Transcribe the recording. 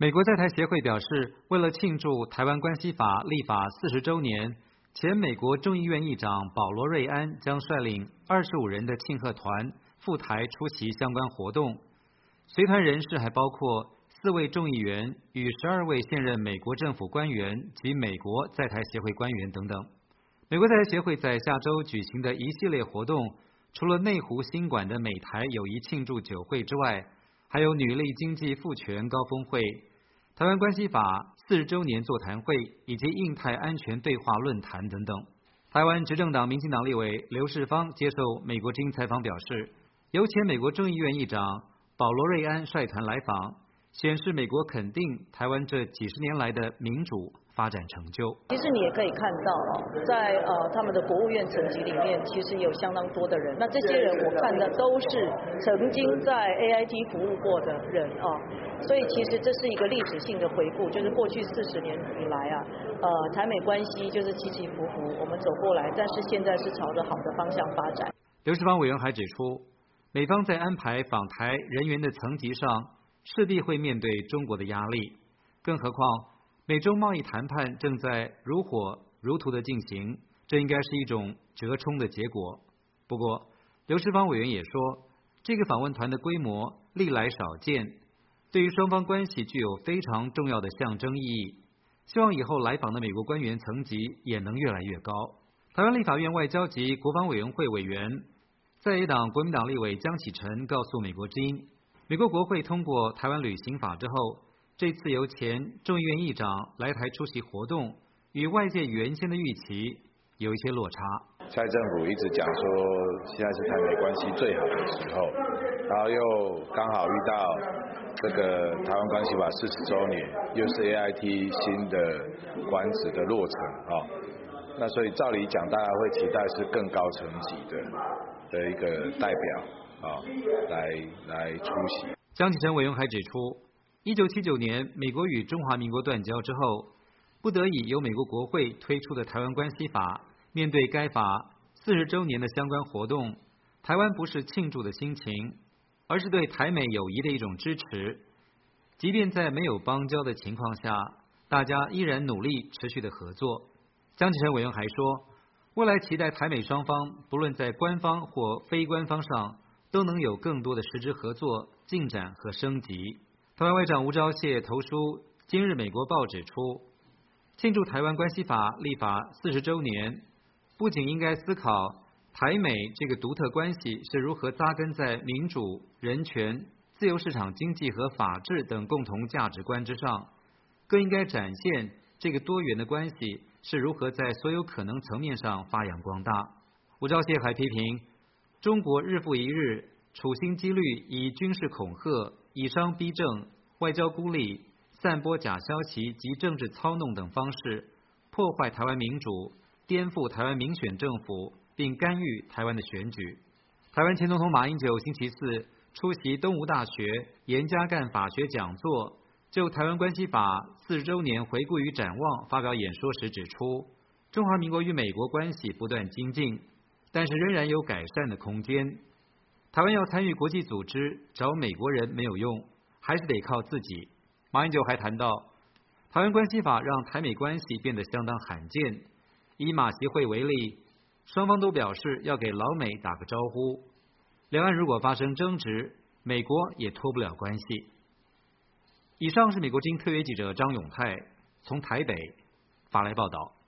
美国在台协会表示，为了庆祝《台湾关系法》立法40周年，前美国众议院议长保罗·瑞安将率领25人的庆贺团赴台出席相关活动。随团人士还包括4位众议员与12位现任美国政府官员及美国在台协会官员等等。美国在台协会在下周举行的一系列活动，除了内湖新馆的美台友谊庆祝酒会之外，还有女力经济赋权高峰会、台湾关系法40周年座谈会以及印太安全对话论坛等等。台湾执政党民进党立委刘世芳接受美国之音采访表示，由前美国众议院议长保罗·瑞安率团来访，显示美国肯定台湾这几十年来的民主发展成就。 其实你也可以看到，在他们的国务院层级里面，其实有相当多的人。那这些人我看的都是曾经在 AIT 服务过的人啊，所以其实这是一个历史性的回顾，就是过去40年以来啊，台美关系就是起起伏伏，我们走过来，但是现在是朝着好的方向发展。 刘世芳委员还指出，美方在安排访台人员的层级上，势必会面对中国的压力，更何况美中贸易谈判正在如火如荼的进行，这应该是一种折冲的结果。不过，刘世芳委员也说，这个访问团的规模历来少见，对于双方关系具有非常重要的象征意义。希望以后来访的美国官员层级也能越来越高。台湾立法院外交及国防委员会委员、在野党国民党立委江启臣告诉美国之音，美国国会通过台湾旅行法之后，这次由前众议院议长来台出席活动，与外界原先的预期有一些落差。 蔡政府一直讲说现在是台美关系最好的时候，然后又刚好遇到这个台湾关系法40周年，又是 AIT 新的馆子的落成那所以照理讲，大家会期待是更高层级的一个代表来出席。 江启臣委员还指出，1979年美国与中华民国断交之后，不得已由美国国会推出的台湾关系法，面对该法40周年的相关活动，台湾不是庆祝的心情，而是对台美友谊的一种支持。即便在没有邦交的情况下，大家依然努力持续的合作。江启臣委员还说，未来期待台美双方不论在官方或非官方上，都能有更多的实质合作进展和升级。台湾外长吴钊燮投书《今日美国报》指出，庆祝台湾关系法立法40周年，不仅应该思考台美这个独特关系是如何扎根在民主、人权、自由市场经济和法治等共同价值观之上，更应该展现这个多元的关系是如何在所有可能层面上发扬光大。吴钊燮还批评中国日复一日处心积虑以军事恐吓、以商逼政、外交孤立、散播假消息及政治操弄等方式，破坏台湾民主，颠覆台湾民选政府，并干预台湾的选举。台湾前总统马英九星期4出席东吴大学严家淦法学讲座，就台湾关系法40周年回顾与展望发表演说时指出，中华民国与美国关系不断精进，但是仍然有改善的空间。台湾要参与国际组织找美国人没有用，还是得靠自己。马英九还谈到，台湾关系法让台美关系变得相当罕见。以马协会为例，双方都表示要给老美打个招呼，两岸如果发生争执，美国也脱不了关系。以上是美国之音特约记者张永泰从台北发来报道。